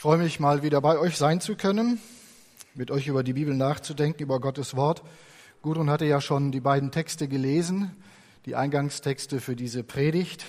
freue mich, mal wieder bei euch sein zu können, mit euch über die Bibel nachzudenken, über Gottes Wort. Gudrun hatte ja schon die beiden Texte gelesen, die Eingangstexte für diese Predigt.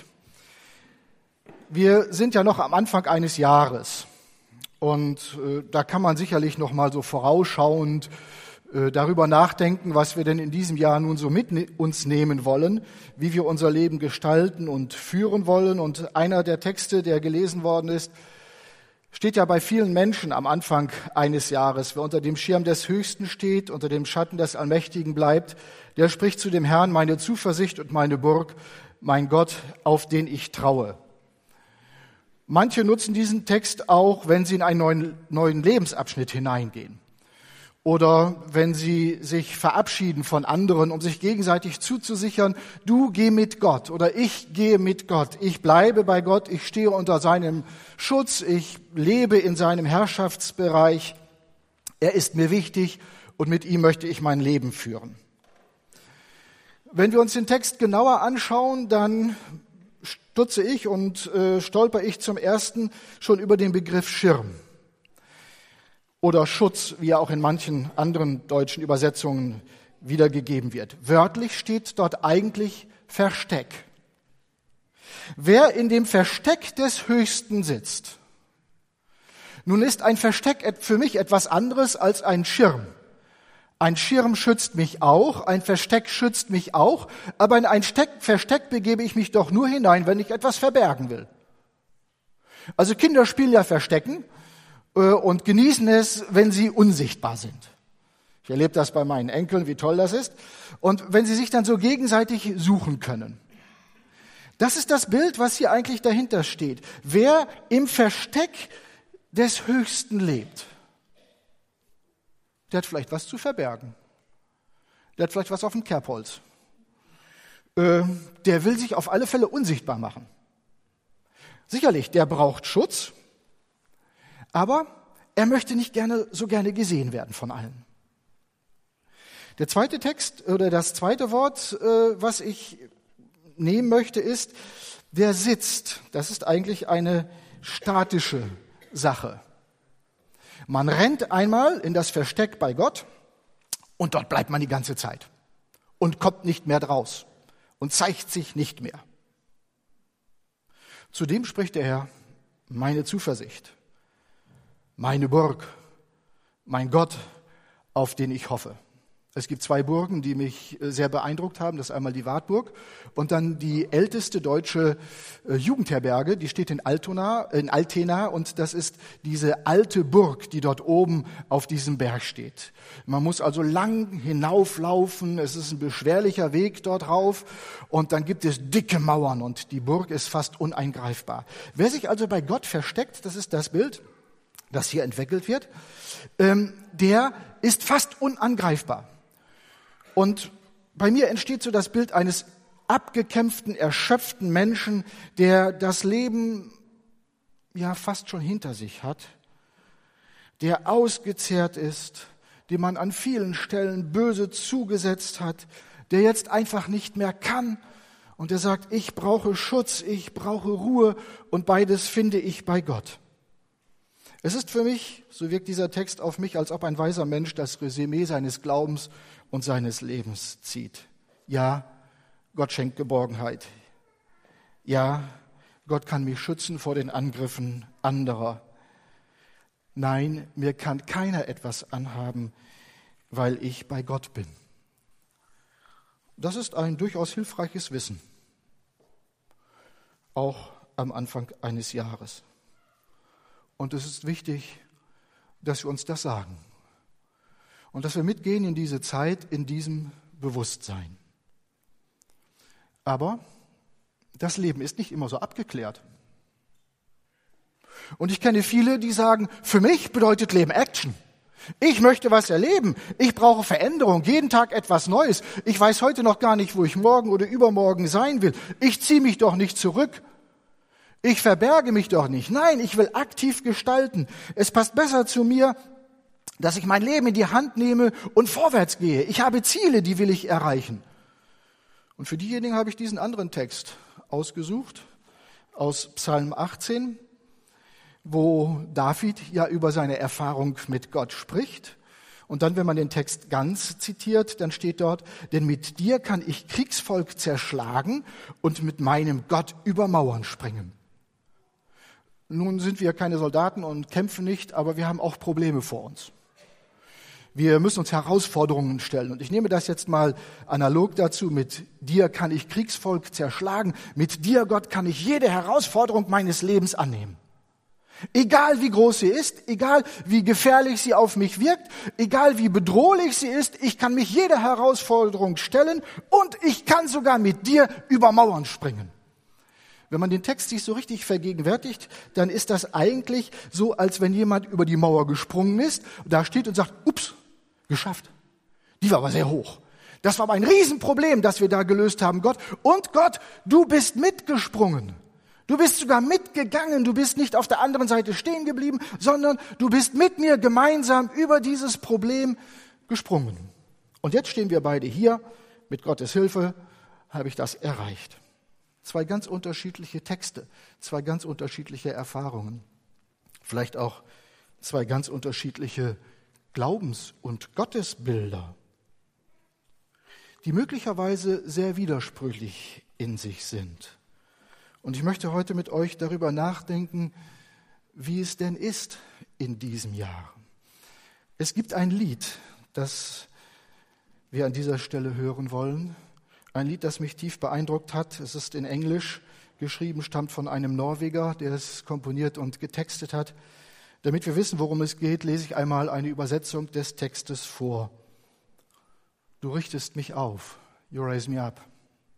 Wir sind ja noch am Anfang eines Jahres und da kann man sicherlich noch mal so vorausschauend darüber nachdenken, was wir denn in diesem Jahr nun so mit uns nehmen wollen, wie wir unser Leben gestalten und führen wollen. Und einer der Texte, der gelesen worden ist, steht ja bei vielen Menschen am Anfang eines Jahres. Wer unter dem Schirm des Höchsten steht, unter dem Schatten des Allmächtigen bleibt, der spricht zu dem Herrn: Meine Zuversicht und meine Burg, mein Gott, auf den ich traue. Manche nutzen diesen Text auch, wenn sie in einen neuen Lebensabschnitt hineingehen. Oder wenn sie sich verabschieden von anderen, um sich gegenseitig zuzusichern: Du geh mit Gott oder ich gehe mit Gott. Ich bleibe bei Gott, ich stehe unter seinem Schutz, ich lebe in seinem Herrschaftsbereich. Er ist mir wichtig und mit ihm möchte ich mein Leben führen. Wenn wir uns den Text genauer anschauen, dann stutze ich und stolper ich zum ersten schon über den Begriff Schirm. Oder Schutz, wie er auch in manchen anderen deutschen Übersetzungen wiedergegeben wird. Wörtlich steht dort eigentlich Versteck. Wer in dem Versteck des Höchsten sitzt, nun ist ein Versteck für mich etwas anderes als ein Schirm. Ein Schirm schützt mich auch, ein Versteck schützt mich auch, aber in ein Versteck begebe ich mich doch nur hinein, wenn ich etwas verbergen will. Also Kinder spielen ja Verstecken und genießen es, wenn sie unsichtbar sind. Ich erlebe das bei meinen Enkeln, wie toll das ist. Und wenn sie sich dann so gegenseitig suchen können. Das ist das Bild, was hier eigentlich dahinter steht. Wer im Versteck des Höchsten lebt, der hat vielleicht was zu verbergen. Der hat vielleicht was auf dem Kerbholz. Der will sich auf alle Fälle unsichtbar machen. Sicherlich, der braucht Schutz. Aber er möchte nicht so gerne gesehen werden von allen. Der zweite Text oder das zweite Wort, was ich nehmen möchte, ist der sitzt. Das ist eigentlich eine statische Sache. Man rennt einmal in das Versteck bei Gott und dort bleibt man die ganze Zeit und kommt nicht mehr draus und zeigt sich nicht mehr. Zudem spricht der Herr: Meine Zuversicht, meine Burg, mein Gott, auf den ich hoffe. Es gibt zwei Burgen, die mich sehr beeindruckt haben. Das ist einmal die Wartburg und dann die älteste deutsche Jugendherberge, die steht in Altena und das ist diese alte Burg, die dort oben auf diesem Berg steht. Man muss also lang hinauflaufen, es ist ein beschwerlicher Weg dort rauf und dann gibt es dicke Mauern und die Burg ist fast uneingreifbar. Wer sich also bei Gott versteckt, das ist das Bild, das hier entwickelt wird, der ist fast unangreifbar. Und bei mir entsteht so das Bild eines abgekämpften, erschöpften Menschen, der das Leben ja fast schon hinter sich hat, der ausgezehrt ist, dem man an vielen Stellen böse zugesetzt hat, der jetzt einfach nicht mehr kann und der sagt: Ich brauche Schutz, ich brauche Ruhe und beides finde ich bei Gott. Es ist für mich, so wirkt dieser Text auf mich, als ob ein weiser Mensch das Resümee seines Glaubens und seines Lebens zieht. Ja, Gott schenkt Geborgenheit. Ja, Gott kann mich schützen vor den Angriffen anderer. Nein, mir kann keiner etwas anhaben, weil ich bei Gott bin. Das ist ein durchaus hilfreiches Wissen, auch am Anfang eines Jahres. Und es ist wichtig, dass wir uns das sagen und dass wir mitgehen in diese Zeit, in diesem Bewusstsein. Aber das Leben ist nicht immer so abgeklärt. Und ich kenne viele, die sagen: Für mich bedeutet Leben Action. Ich möchte was erleben. Ich brauche Veränderung, jeden Tag etwas Neues. Ich weiß heute noch gar nicht, wo ich morgen oder übermorgen sein will. Ich ziehe mich doch nicht zurück. Ich verberge mich doch nicht. Nein, ich will aktiv gestalten. Es passt besser zu mir, dass ich mein Leben in die Hand nehme und vorwärts gehe. Ich habe Ziele, die will ich erreichen. Und für diejenigen habe ich diesen anderen Text ausgesucht, aus Psalm 18, wo David ja über seine Erfahrung mit Gott spricht. Und dann, wenn man den Text ganz zitiert, dann steht dort, denn mit dir kann ich Kriegsvolk zerschlagen und mit meinem Gott über Mauern springen. Nun sind wir keine Soldaten und kämpfen nicht, aber wir haben auch Probleme vor uns. Wir müssen uns Herausforderungen stellen. Und ich nehme das jetzt mal analog dazu. Mit dir kann ich Kriegsvolk zerschlagen. Mit dir, Gott, kann ich jede Herausforderung meines Lebens annehmen. Egal wie groß sie ist, egal wie gefährlich sie auf mich wirkt, egal wie bedrohlich sie ist, ich kann mich jeder Herausforderung stellen und ich kann sogar mit dir über Mauern springen. Wenn man den Text sich so richtig vergegenwärtigt, dann ist das eigentlich so, als wenn jemand über die Mauer gesprungen ist, da steht und sagt, ups, geschafft. Die war aber sehr hoch. Das war aber ein Riesenproblem, das wir da gelöst haben, Gott. Und Gott, du bist mitgesprungen. Du bist sogar mitgegangen, du bist nicht auf der anderen Seite stehen geblieben, sondern du bist mit mir gemeinsam über dieses Problem gesprungen. Und jetzt stehen wir beide hier, mit Gottes Hilfe habe ich das erreicht. 2 ganz unterschiedliche Texte, 2 ganz unterschiedliche Erfahrungen, vielleicht auch 2 ganz unterschiedliche Glaubens- und Gottesbilder, die möglicherweise sehr widersprüchlich in sich sind. Und ich möchte heute mit euch darüber nachdenken, wie es denn ist in diesem Jahr. Es gibt ein Lied, das wir an dieser Stelle hören wollen. Ein Lied, das mich tief beeindruckt hat. Es ist in Englisch geschrieben, stammt von einem Norweger, der es komponiert und getextet hat. Damit wir wissen, worum es geht, lese ich einmal eine Übersetzung des Textes vor. Du richtest mich auf. You raise me up.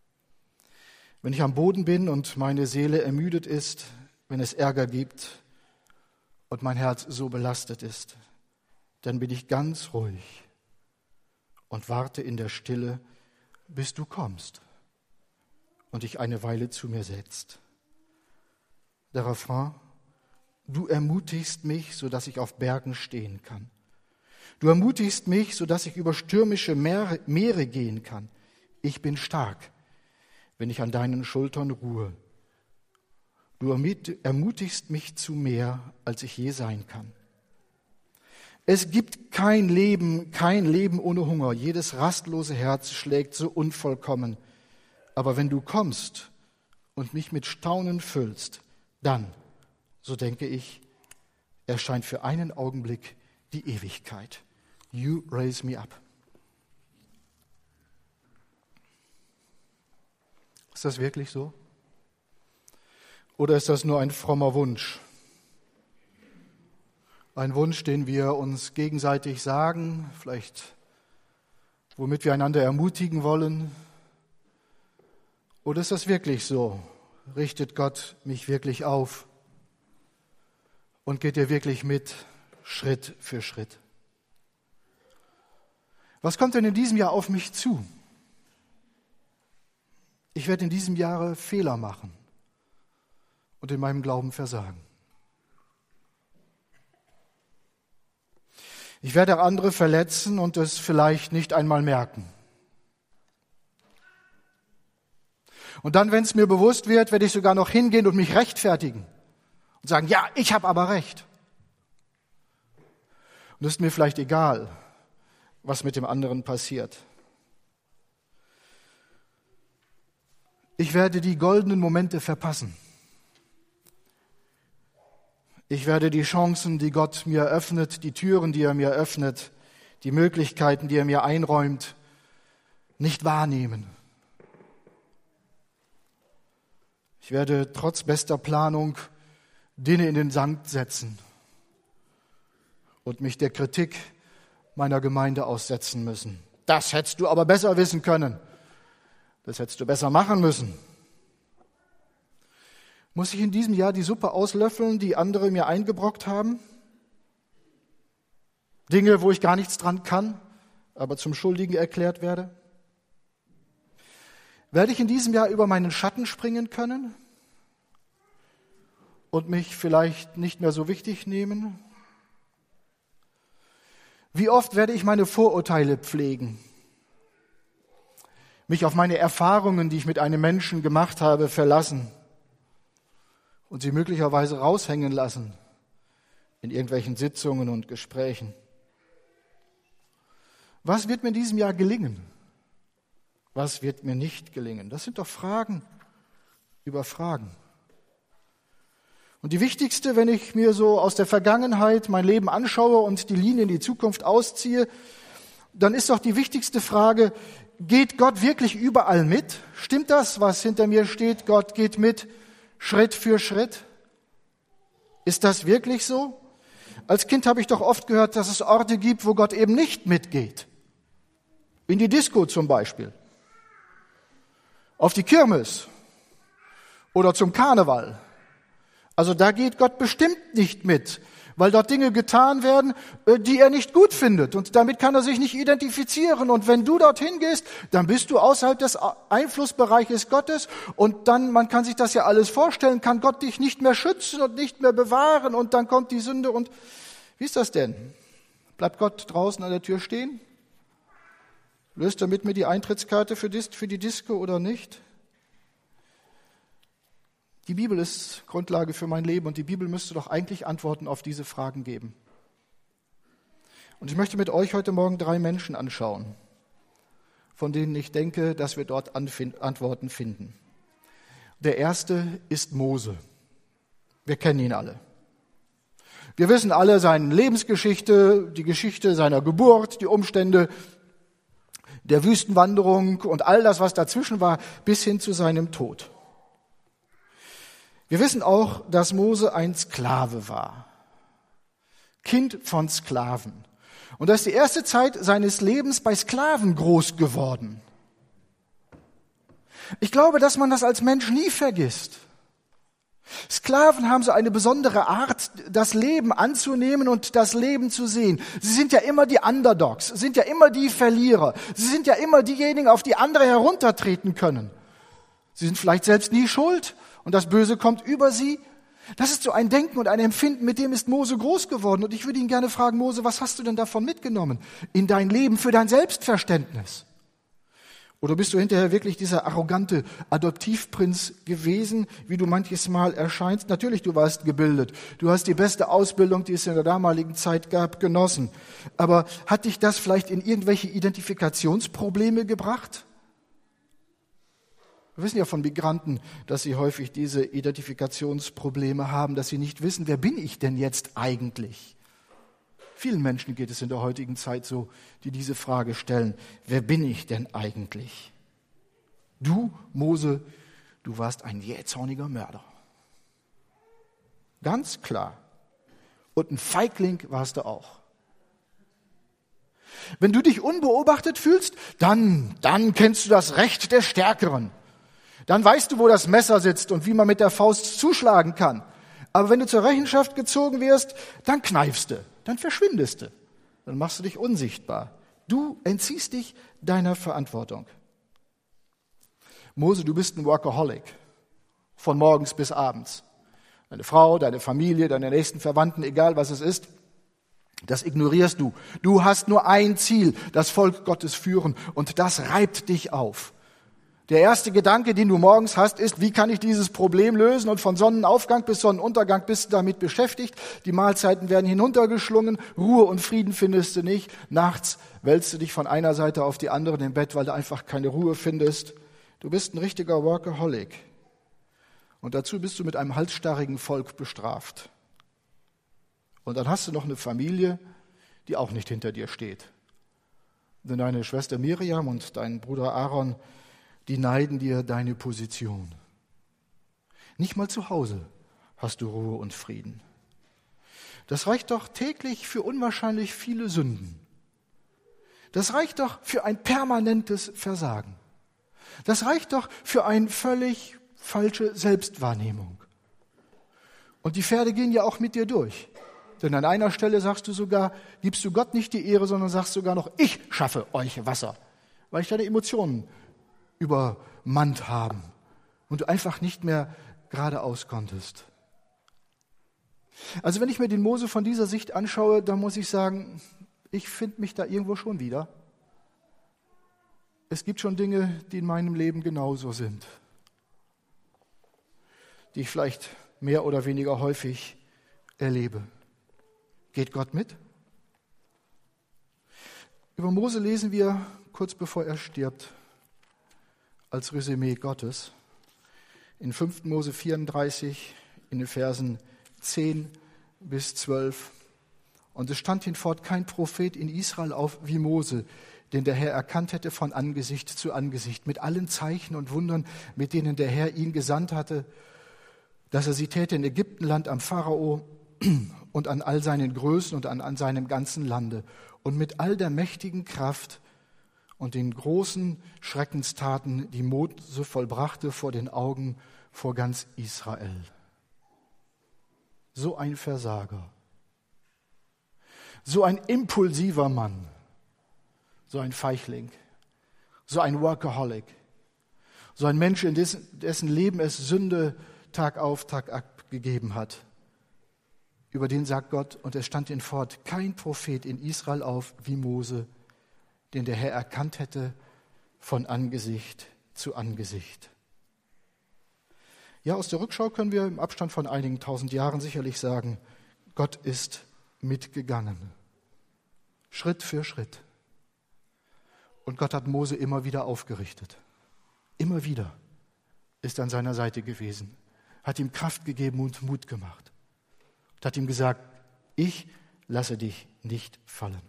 Wenn ich am Boden bin und meine Seele ermüdet ist, wenn es Ärger gibt und mein Herz so belastet ist, dann bin ich ganz ruhig und warte in der Stille, bis du kommst und dich eine Weile zu mir setzt. Der Refrain: Du ermutigst mich, sodass ich auf Bergen stehen kann. Du ermutigst mich, sodass ich über stürmische Meere gehen kann. Ich bin stark, wenn ich an deinen Schultern ruhe. Du ermutigst mich zu mehr, als ich je sein kann. Es gibt kein Leben ohne Hunger. Jedes rastlose Herz schlägt so unvollkommen. Aber wenn du kommst und mich mit Staunen füllst, dann, so denke ich, erscheint für einen Augenblick die Ewigkeit. You raise me up. Ist das wirklich so? Oder ist das nur ein frommer Wunsch? Ein Wunsch, den wir uns gegenseitig sagen, vielleicht womit wir einander ermutigen wollen? Oder ist das wirklich so? Richtet Gott mich wirklich auf? Und geht er wirklich mit, Schritt für Schritt? Was kommt denn in diesem Jahr auf mich zu? Ich werde in diesem Jahre Fehler machen und in meinem Glauben versagen. Ich werde andere verletzen und es vielleicht nicht einmal merken. Und dann, wenn es mir bewusst wird, werde ich sogar noch hingehen und mich rechtfertigen und sagen, ja, ich habe aber recht. Und es ist mir vielleicht egal, was mit dem anderen passiert. Ich werde die goldenen Momente verpassen. Ich werde die Chancen, die Gott mir öffnet, die Türen, die er mir öffnet, die Möglichkeiten, die er mir einräumt, nicht wahrnehmen. Ich werde trotz bester Planung Dinge in den Sand setzen und mich der Kritik meiner Gemeinde aussetzen müssen. Das hättest du aber besser wissen können. Das hättest du besser machen müssen. Muss ich in diesem Jahr die Suppe auslöffeln, die andere mir eingebrockt haben? Dinge, wo ich gar nichts dran kann, aber zum Schuldigen erklärt werde? Werde ich in diesem Jahr über meinen Schatten springen können und mich vielleicht nicht mehr so wichtig nehmen? Wie oft werde ich meine Vorurteile pflegen, mich auf meine Erfahrungen, die ich mit einem Menschen gemacht habe, verlassen und sie möglicherweise raushängen lassen in irgendwelchen Sitzungen und Gesprächen. Was wird mir in diesem Jahr gelingen? Was wird mir nicht gelingen? Das sind doch Fragen über Fragen. Und die wichtigste, wenn ich mir so aus der Vergangenheit mein Leben anschaue und die Linie in die Zukunft ausziehe, dann ist doch die wichtigste Frage, geht Gott wirklich überall mit? Stimmt das, was hinter mir steht? Gott geht mit, Schritt für Schritt? Ist das wirklich so? Als Kind habe ich doch oft gehört, dass es Orte gibt, wo Gott eben nicht mitgeht. In die Disco zum Beispiel. Auf die Kirmes. Oder zum Karneval. Also da geht Gott bestimmt nicht mit, weil dort Dinge getan werden, die er nicht gut findet. Und damit kann er sich nicht identifizieren. Und wenn du dorthin gehst, dann bist du außerhalb des Einflussbereiches Gottes. Und dann, man kann sich das ja alles vorstellen, kann Gott dich nicht mehr schützen und nicht mehr bewahren. Und dann kommt die Sünde. Und wie ist das denn? Bleibt Gott draußen an der Tür stehen? Löst er mit mir die Eintrittskarte für die Disco oder nicht? Die Bibel ist Grundlage für mein Leben und die Bibel müsste doch eigentlich Antworten auf diese Fragen geben. Und ich möchte mit euch heute Morgen 3 Menschen anschauen, von denen ich denke, dass wir dort Antworten finden. Der erste ist Mose. Wir kennen ihn alle. Wir wissen alle seine Lebensgeschichte, die Geschichte seiner Geburt, die Umstände der Wüstenwanderung und all das, was dazwischen war, bis hin zu seinem Tod. Wir wissen auch, dass Mose ein Sklave war. Kind von Sklaven. Und er ist die erste Zeit seines Lebens bei Sklaven groß geworden. Ich glaube, dass man das als Mensch nie vergisst. Sklaven haben so eine besondere Art, das Leben anzunehmen und das Leben zu sehen. Sie sind ja immer die Underdogs, sind ja immer die Verlierer. Sie sind ja immer diejenigen, auf die andere heruntertreten können. Sie sind vielleicht selbst nie schuld und das Böse kommt über sie. Das ist so ein Denken und ein Empfinden, mit dem ist Mose groß geworden. Und ich würde ihn gerne fragen, Mose, was hast du denn davon mitgenommen in dein Leben für dein Selbstverständnis? Oder bist du hinterher wirklich dieser arrogante Adoptivprinz gewesen, wie du manches Mal erscheinst? Natürlich, du warst gebildet. Du hast die beste Ausbildung, die es in der damaligen Zeit gab, genossen. Aber hat dich das vielleicht in irgendwelche Identifikationsprobleme gebracht? Wir wissen ja von Migranten, dass sie häufig diese Identifikationsprobleme haben, dass sie nicht wissen, wer bin ich denn jetzt eigentlich? Vielen Menschen geht es in der heutigen Zeit so, die diese Frage stellen. Wer bin ich denn eigentlich? Du, Mose, du warst ein jähzorniger Mörder. Ganz klar. Und ein Feigling warst du auch. Wenn du dich unbeobachtet fühlst, dann kennst du das Recht des Stärkeren. Dann weißt du, wo das Messer sitzt und wie man mit der Faust zuschlagen kann. Aber wenn du zur Rechenschaft gezogen wirst, dann kneifst du. Dann verschwindest du, dann machst du dich unsichtbar. Du entziehst dich deiner Verantwortung. Mose, du bist ein Workaholic, von morgens bis abends. Deine Frau, deine Familie, deine nächsten Verwandten, egal was es ist, das ignorierst du. Du hast nur ein Ziel, das Volk Gottes führen und das reibt dich auf. Der erste Gedanke, den du morgens hast, ist, wie kann ich dieses Problem lösen? Und von Sonnenaufgang bis Sonnenuntergang bist du damit beschäftigt. Die Mahlzeiten werden hinuntergeschlungen. Ruhe und Frieden findest du nicht. Nachts wälzt du dich von einer Seite auf die andere im Bett, weil du einfach keine Ruhe findest. Du bist ein richtiger Workaholic. Und dazu bist du mit einem halsstarrigen Volk bestraft. Und dann hast du noch eine Familie, die auch nicht hinter dir steht. Denn deine Schwester Miriam und dein Bruder Aaron, die neiden dir deine Position. Nicht mal zu Hause hast du Ruhe und Frieden. Das reicht doch täglich für unwahrscheinlich viele Sünden. Das reicht doch für ein permanentes Versagen. Das reicht doch für eine völlig falsche Selbstwahrnehmung. Und die Pferde gehen ja auch mit dir durch. Denn an einer Stelle sagst du sogar, gibst du Gott nicht die Ehre, sondern sagst sogar noch, ich schaffe euch Wasser, weil ich deine Emotionen übermannt haben und du einfach nicht mehr geradeaus konntest. Also wenn ich mir den Mose von dieser Sicht anschaue, dann muss ich sagen, ich finde mich da irgendwo schon wieder. Es gibt schon Dinge, die in meinem Leben genauso sind, die ich vielleicht mehr oder weniger häufig erlebe. Geht Gott mit? Über Mose lesen wir, kurz bevor er stirbt, als Resümee Gottes, in 5. Mose 34, in den Versen 10 bis 12. Und es stand hinfort kein Prophet in Israel auf wie Mose, den der Herr erkannt hätte von Angesicht zu Angesicht, mit allen Zeichen und Wundern, mit denen der Herr ihn gesandt hatte, dass er sie täte in Ägyptenland am Pharao und an all seinen Größen und an seinem ganzen Lande und mit all der mächtigen Kraft und den großen Schreckenstaten, die Mose vollbrachte vor den Augen vor ganz Israel. So ein Versager, so ein impulsiver Mann, so ein Feichling, so ein Workaholic, so ein Mensch, in dessen Leben es Sünde Tag auf, Tag ab gegeben hat. Über den sagt Gott, und es stand hinfort, kein Prophet in Israel auf wie Mose, den der Herr erkannt hätte von Angesicht zu Angesicht. Ja, aus der Rückschau können wir im Abstand von einigen tausend Jahren sicherlich sagen, Gott ist mitgegangen. Schritt für Schritt. Und Gott hat Mose immer wieder aufgerichtet. Immer wieder ist er an seiner Seite gewesen, hat ihm Kraft gegeben und Mut gemacht. Und hat ihm gesagt, ich lasse dich nicht fallen.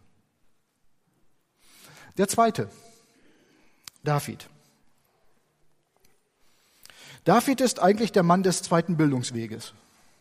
Der zweite, David. David ist eigentlich der Mann des zweiten Bildungsweges.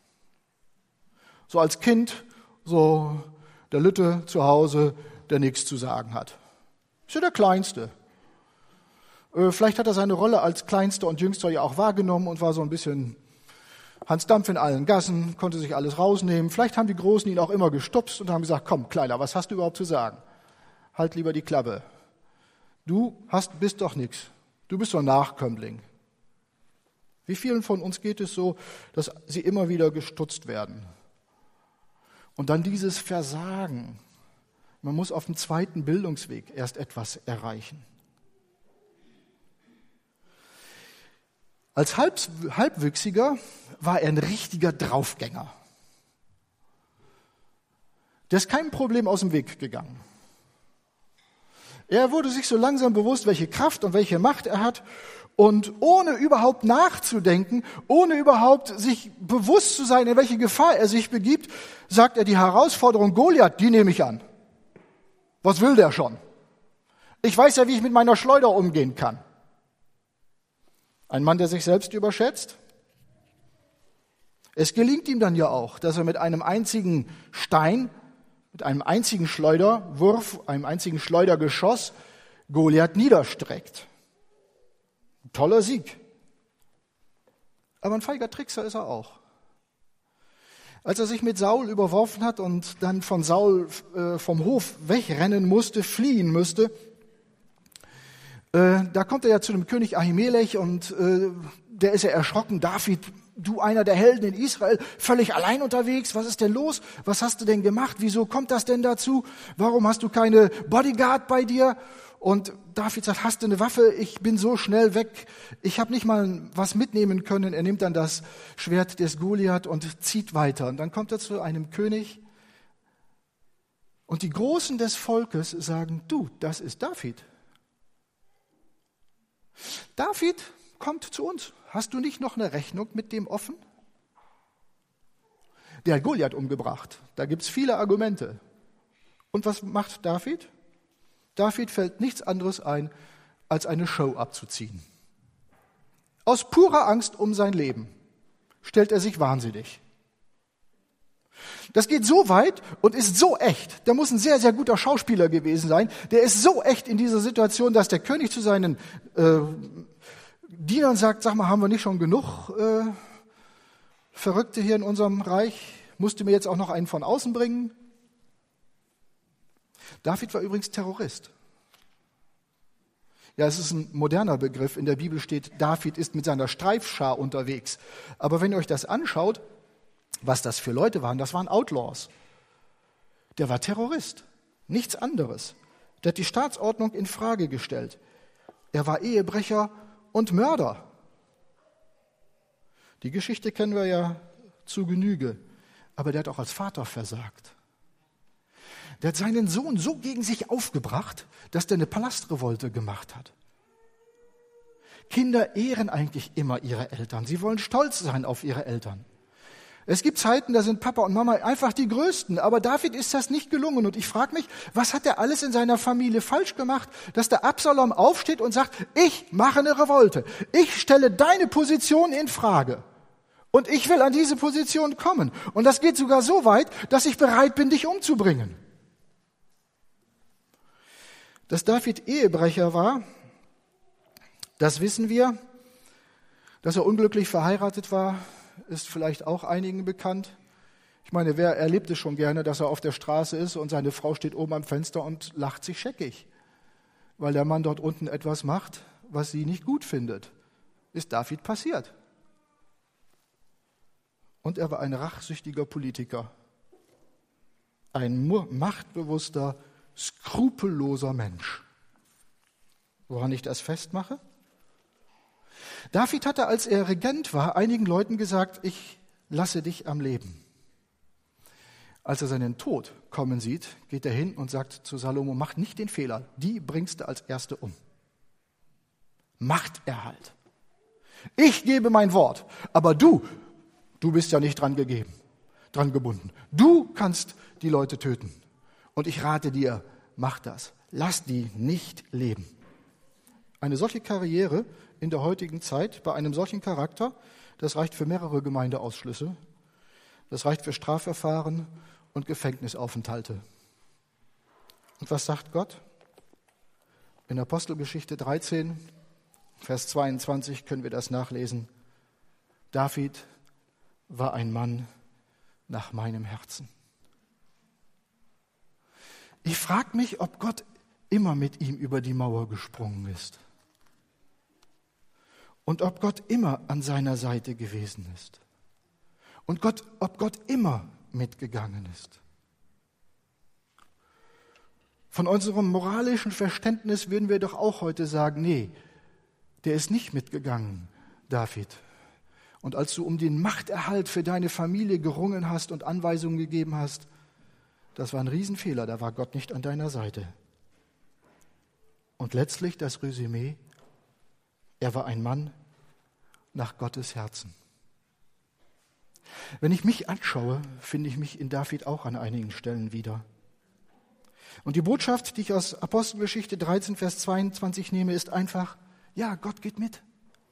So als Kind, so der Lütte zu Hause, der nichts zu sagen hat. Ist ja der Kleinste. Vielleicht hat er seine Rolle als Kleinster und Jüngster ja auch wahrgenommen und war so ein bisschen Hans Dampf in allen Gassen, konnte sich alles rausnehmen. Vielleicht haben die Großen ihn auch immer gestupst und haben gesagt, komm, Kleiner, was hast du überhaupt zu sagen? Halt lieber die Klappe. Bist doch nichts. Du bist doch ein Nachkömmling. Wie vielen von uns geht es so, dass sie immer wieder gestutzt werden? Und dann dieses Versagen. Man muss auf dem zweiten Bildungsweg erst etwas erreichen. Als Halbwüchsiger war er ein richtiger Draufgänger. Der ist keinem Problem aus dem Weg gegangen. Er wurde sich so langsam bewusst, welche Kraft und welche Macht er hat. Und ohne überhaupt nachzudenken, ohne überhaupt sich bewusst zu sein, in welche Gefahr er sich begibt, sagt er, die Herausforderung Goliath, die nehme ich an. Was will der schon? Ich weiß ja, wie ich mit meiner Schleuder umgehen kann. Ein Mann, der sich selbst überschätzt. Es gelingt ihm dann ja auch, dass er mit einem einzigen Stein, mit einem einzigen Schleuderwurf, einem einzigen Schleudergeschoss Goliath niederstreckt. Ein toller Sieg. Aber ein feiger Trickser ist er auch. Als er sich mit Saul überworfen hat und dann von Saul vom Hof wegrennen musste, fliehen musste, da kommt er ja zu dem König Ahimelech und der ist ja erschrocken. David, du einer der Helden in Israel, völlig allein unterwegs. Was ist denn los? Was hast du denn gemacht? Wieso kommt das denn dazu? Warum hast du keine Bodyguard bei dir? Und David sagt, hast du eine Waffe? Ich bin so schnell weg. Ich habe nicht mal was mitnehmen können. Er nimmt dann das Schwert des Goliath und zieht weiter. Und dann kommt er zu einem König. Und die Großen des Volkes sagen, du, das ist David. David kommt zu uns. Hast du nicht noch eine Rechnung mit dem offen? Der hat Goliath umgebracht. Da gibt es viele Argumente. Und was macht David? David fällt nichts anderes ein, als eine Show abzuziehen. Aus purer Angst um sein Leben stellt er sich wahnsinnig. Das geht so weit und ist so echt. Der muss ein sehr, sehr guter Schauspieler gewesen sein. Der ist so echt in dieser Situation, dass der König zu seinen Dienern sagt, sag mal, haben wir nicht schon genug Verrückte hier in unserem Reich? Musst du mir jetzt auch noch einen von außen bringen? David war übrigens Terrorist. Ja, es ist ein moderner Begriff. In der Bibel steht, David ist mit seiner Streifschar unterwegs. Aber wenn ihr euch das anschaut, was das für Leute waren, das waren Outlaws. Der war Terrorist, nichts anderes. Der hat die Staatsordnung in Frage gestellt. Er war Ehebrecher und Mörder. Die Geschichte kennen wir ja zu Genüge. Aber der hat auch als Vater versagt. Der hat seinen Sohn so gegen sich aufgebracht, dass der eine Palastrevolte gemacht hat. Kinder ehren eigentlich immer ihre Eltern. Sie wollen stolz sein auf ihre Eltern. Es gibt Zeiten, da sind Papa und Mama einfach die Größten, aber David ist das nicht gelungen. Und ich frage mich, was hat er alles in seiner Familie falsch gemacht, dass der Absalom aufsteht und sagt, ich mache eine Revolte, ich stelle deine Position in Frage und ich will an diese Position kommen. Und das geht sogar so weit, dass ich bereit bin, dich umzubringen. Dass David Ehebrecher war, das wissen wir. Dass er unglücklich verheiratet war, ist vielleicht auch einigen bekannt. Ich meine, wer erlebt es schon gerne, dass er auf der Straße ist und seine Frau steht oben am Fenster und lacht sich scheckig, weil der Mann dort unten etwas macht, was sie nicht gut findet. Ist David passiert. Und er war ein rachsüchtiger Politiker, ein machtbewusster, skrupelloser Mensch. Woran ich das festmache? David hatte, als er Regent war, einigen Leuten gesagt, ich lasse dich am Leben. Als er seinen Tod kommen sieht, geht er hin und sagt zu Salomo, mach nicht den Fehler, die bringst du als Erste um. Machterhalt. Ich gebe mein Wort, aber du bist ja nicht dran gebunden. Du kannst die Leute töten. Und ich rate dir, mach das. Lass die nicht leben. Eine solche Karriere in der heutigen Zeit, bei einem solchen Charakter, das reicht für mehrere Gemeindeausschlüsse, das reicht für Strafverfahren und Gefängnisaufenthalte. Und was sagt Gott? In Apostelgeschichte 13, Vers 22 können wir das nachlesen. David war ein Mann nach meinem Herzen. Ich frage mich, ob Gott immer mit ihm über die Mauer gesprungen ist. Und ob Gott immer an seiner Seite gewesen ist. Und ob Gott immer mitgegangen ist. Von unserem moralischen Verständnis würden wir doch auch heute sagen, nee, der ist nicht mitgegangen, David. Und als du um den Machterhalt für deine Familie gerungen hast und Anweisungen gegeben hast, das war ein Riesenfehler, da war Gott nicht an deiner Seite. Und letztlich das Resümee, er war ein Mann nach Gottes Herzen. Wenn ich mich anschaue, finde ich mich in David auch an einigen Stellen wieder. Und die Botschaft, die ich aus Apostelgeschichte 13, Vers 22 nehme, ist einfach, ja, Gott geht mit.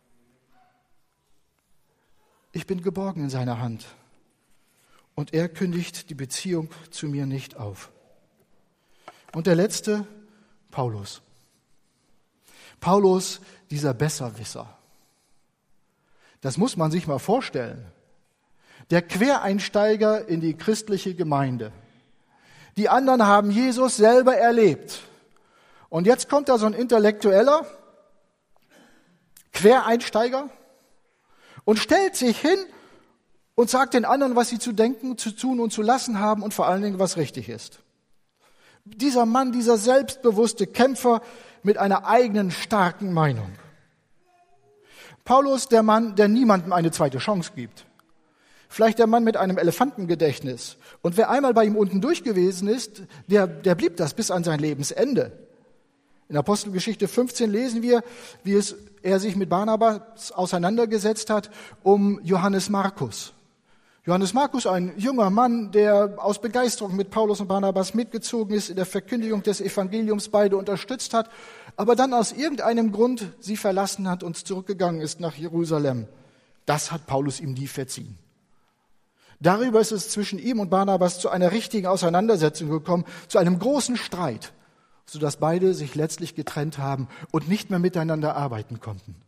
Ich bin geborgen in seiner Hand. Und er kündigt die Beziehung zu mir nicht auf. Und der letzte, Paulus. Paulus, dieser Besserwisser. Das muss man sich mal vorstellen. Der Quereinsteiger in die christliche Gemeinde. Die anderen haben Jesus selber erlebt. Und jetzt kommt da so ein intellektueller Quereinsteiger und stellt sich hin und sagt den anderen, was sie zu denken, zu tun und zu lassen haben und vor allen Dingen, was richtig ist. Dieser Mann, dieser selbstbewusste Kämpfer mit einer eigenen starken Meinung. Paulus, der Mann, der niemandem eine zweite Chance gibt. Vielleicht der Mann mit einem Elefantengedächtnis. Und wer einmal bei ihm unten durch gewesen ist, der blieb das bis an sein Lebensende. In Apostelgeschichte 15 lesen wir, wie er sich mit Barnabas auseinandergesetzt hat um Johannes Markus. Johannes Markus, ein junger Mann, der aus Begeisterung mit Paulus und Barnabas mitgezogen ist, in der Verkündigung des Evangeliums beide unterstützt hat, aber dann aus irgendeinem Grund sie verlassen hat und zurückgegangen ist nach Jerusalem. Das hat Paulus ihm nie verziehen. Darüber ist es zwischen ihm und Barnabas zu einer richtigen Auseinandersetzung gekommen, zu einem großen Streit, sodass beide sich letztlich getrennt haben und nicht mehr miteinander arbeiten konnten.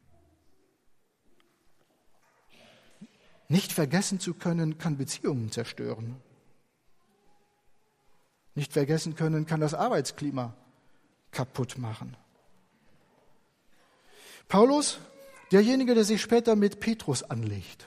Nicht vergessen zu können, kann Beziehungen zerstören. Nicht vergessen können, kann das Arbeitsklima kaputt machen. Paulus, derjenige, der sich später mit Petrus anlegt.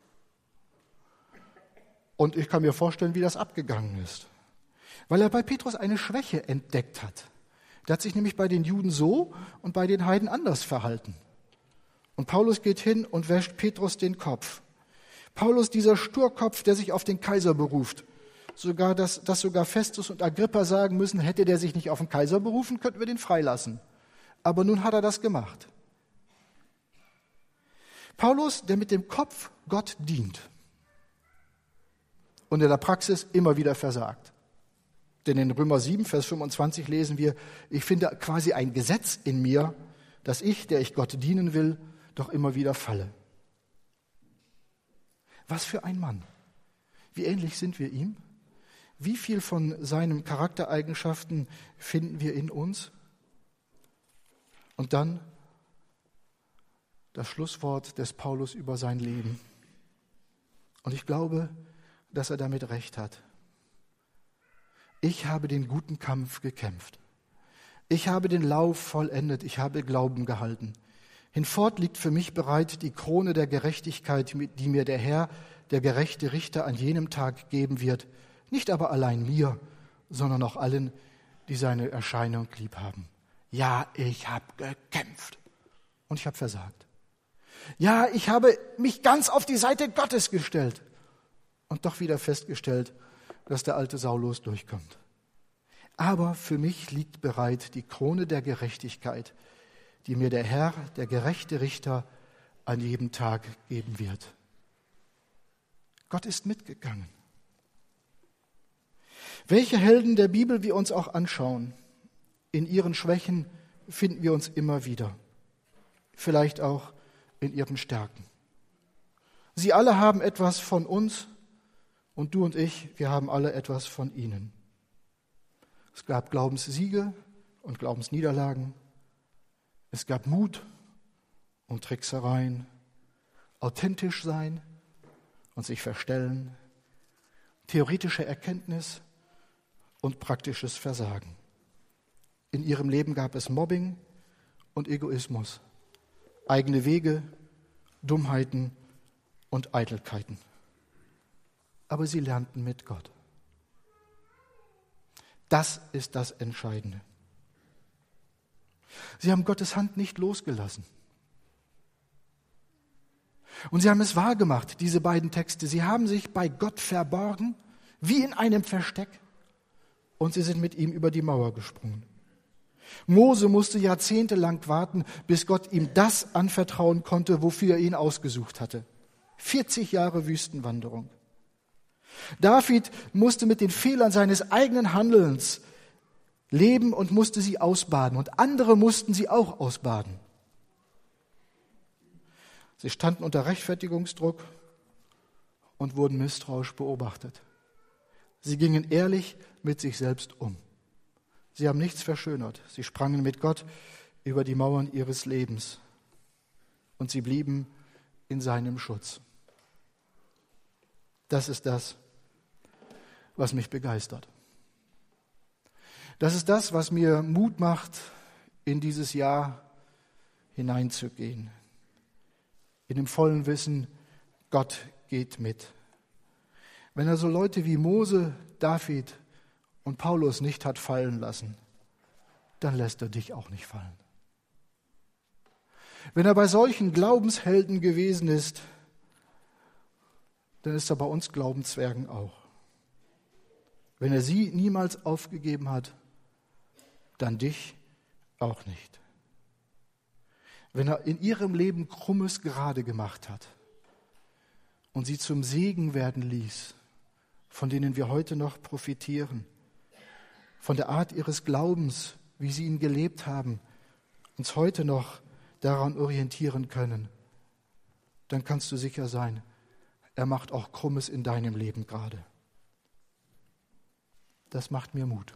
Und ich kann mir vorstellen, wie das abgegangen ist. Weil er bei Petrus eine Schwäche entdeckt hat. Der hat sich nämlich bei den Juden so und bei den Heiden anders verhalten. Und Paulus geht hin und wäscht Petrus den Kopf. Paulus, dieser Sturkopf, der sich auf den Kaiser beruft, dass sogar Festus und Agrippa sagen müssen, hätte der sich nicht auf den Kaiser berufen, könnten wir den freilassen. Aber nun hat er das gemacht. Paulus, der mit dem Kopf Gott dient und in der Praxis immer wieder versagt. Denn in Römer 7, Vers 25 lesen wir, ich finde quasi ein Gesetz in mir, dass ich, der ich Gott dienen will, doch immer wieder falle. Was für ein Mann. Wie ähnlich sind wir ihm? Wie viel von seinen Charaktereigenschaften finden wir in uns? Und dann das Schlusswort des Paulus über sein Leben. Und ich glaube, dass er damit recht hat. Ich habe den guten Kampf gekämpft. Ich habe den Lauf vollendet. Ich habe Glauben gehalten. Hinfort liegt für mich bereit die Krone der Gerechtigkeit, die mir der Herr, der gerechte Richter, an jenem Tag geben wird. Nicht aber allein mir, sondern auch allen, die seine Erscheinung lieb haben. Ja, ich habe gekämpft und ich habe versagt. Ja, ich habe mich ganz auf die Seite Gottes gestellt und doch wieder festgestellt, dass der alte Saulus durchkommt. Aber für mich liegt bereit die Krone der Gerechtigkeit, die mir der Herr, der gerechte Richter, an jedem Tag geben wird. Gott ist mitgegangen. Welche Helden der Bibel wir uns auch anschauen, in ihren Schwächen finden wir uns immer wieder. Vielleicht auch in ihren Stärken. Sie alle haben etwas von uns und du und ich, wir haben alle etwas von ihnen. Es gab Glaubenssiege und Glaubensniederlagen. Es gab Mut und Tricksereien, authentisch sein und sich verstellen, theoretische Erkenntnis und praktisches Versagen. In ihrem Leben gab es Mobbing und Egoismus, eigene Wege, Dummheiten und Eitelkeiten. Aber sie lernten mit Gott. Das ist das Entscheidende. Sie haben Gottes Hand nicht losgelassen. Und sie haben es wahrgemacht, diese beiden Texte. Sie haben sich bei Gott verborgen, wie in einem Versteck, und sie sind mit ihm über die Mauer gesprungen. Mose musste jahrzehntelang warten, bis Gott ihm das anvertrauen konnte, wofür er ihn ausgesucht hatte. 40 Jahre Wüstenwanderung. David musste mit den Fehlern seines eigenen Handelns leben und musste sie ausbaden. Und andere mussten sie auch ausbaden. Sie standen unter Rechtfertigungsdruck und wurden misstrauisch beobachtet. Sie gingen ehrlich mit sich selbst um. Sie haben nichts verschönert. Sie sprangen mit Gott über die Mauern ihres Lebens. Und sie blieben in seinem Schutz. Das ist das, was mich begeistert. Das ist das, was mir Mut macht, in dieses Jahr hineinzugehen. In dem vollen Wissen, Gott geht mit. Wenn er so Leute wie Mose, David und Paulus nicht hat fallen lassen, dann lässt er dich auch nicht fallen. Wenn er bei solchen Glaubenshelden gewesen ist, dann ist er bei uns Glaubenszwergen auch. Wenn er sie niemals aufgegeben hat, dann dich auch nicht. Wenn er in ihrem Leben Krummes gerade gemacht hat und sie zum Segen werden ließ, von denen wir heute noch profitieren, von der Art ihres Glaubens, wie sie ihn gelebt haben, uns heute noch daran orientieren können, dann kannst du sicher sein, er macht auch Krummes in deinem Leben gerade. Das macht mir Mut.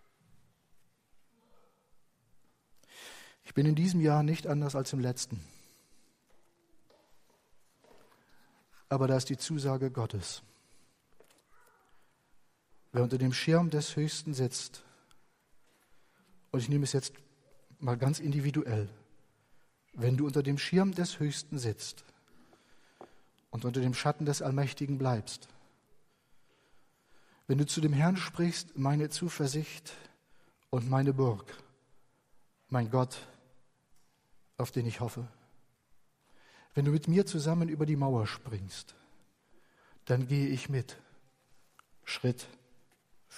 Ich bin in diesem Jahr nicht anders als im letzten. Aber da ist die Zusage Gottes. Wer unter dem Schirm des Höchsten sitzt, und ich nehme es jetzt mal ganz individuell, wenn du unter dem Schirm des Höchsten sitzt und unter dem Schatten des Allmächtigen bleibst, wenn du zu dem Herrn sprichst, meine Zuversicht und meine Burg, mein Gott, auf den ich hoffe, wenn du mit mir zusammen über die Mauer springst, dann gehe ich mit, Schritt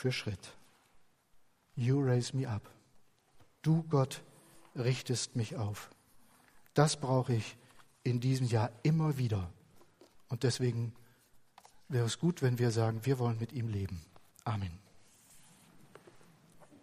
für Schritt. You raise me up. Du, Gott, richtest mich auf. Das brauche ich in diesem Jahr immer wieder. Und deswegen wäre es gut, wenn wir sagen, wir wollen mit ihm leben. Amen.